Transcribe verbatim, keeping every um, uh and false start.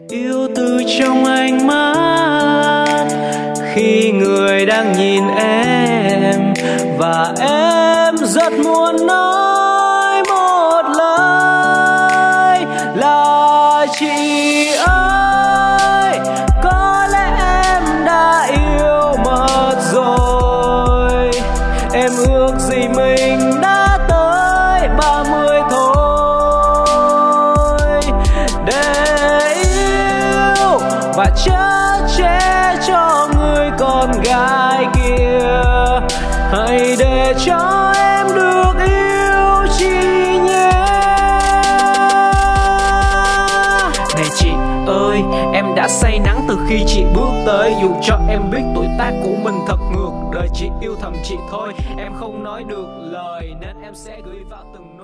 Yêu từ trong ánh mắt khi người đang nhìn em, và em rất muốn nói một lời là chị ơi, có lẽ em đã yêu mất rồi. Em ước gì mình đã tới ba mươi thôi, để yêu và chở che cho người con gái kia. Hãy để cho em được yêu chị nhé. Này chị ơi, em đã say nắng từ khi chị bước tới. Dù cho em biết tuổi tác của mình thật ngược đời, chị yêu thầm chị thôi. Em không nói được lời nên em sẽ gửi vào từng